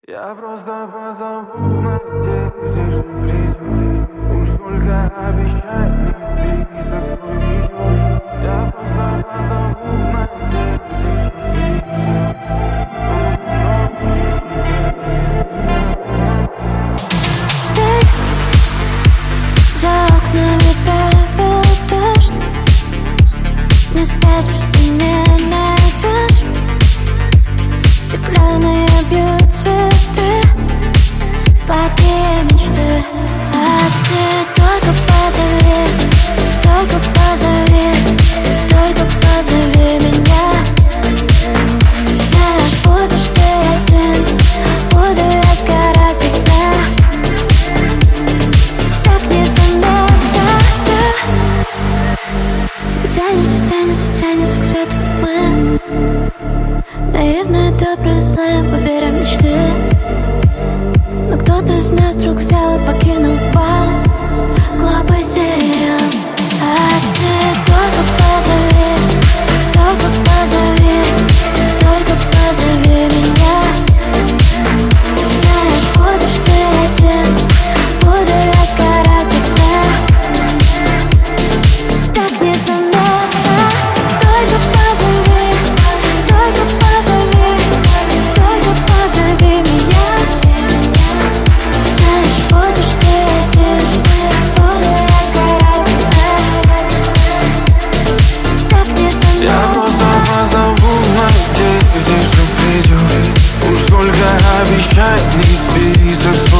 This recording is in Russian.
Я просто позову в надежде, что придешь. Уж сколько обещаний список свой ведешь. Я просто позову в надежде, что придешь. Ты за окнами правил дождь. Не спрячешься, не найдешь. Стеклянные бьют цветы, сладкие мечты. А ты только позови, только позови, только позови меня. Знаешь, будешь ты один, буду я сгорать от тебя. Так незаметно. Тянемся, тянемся, тянемся к свету мы. Наивные, добрые, злые, поверим в мечты. Но кто-то из нас вдруг взял и покинул бал. Глупый сериал. А ты только позови, только позови, только позови меня. Знаешь, будешь ты один, буду я сгорать от тебя. Так незаметно. Только позови, только позови, только позови меня. Знаешь, будешь ты один, буду я сгорать от тебя. Так незаметно. Я просто позову в надежде, что придешь. Уж сколько обещаний список свой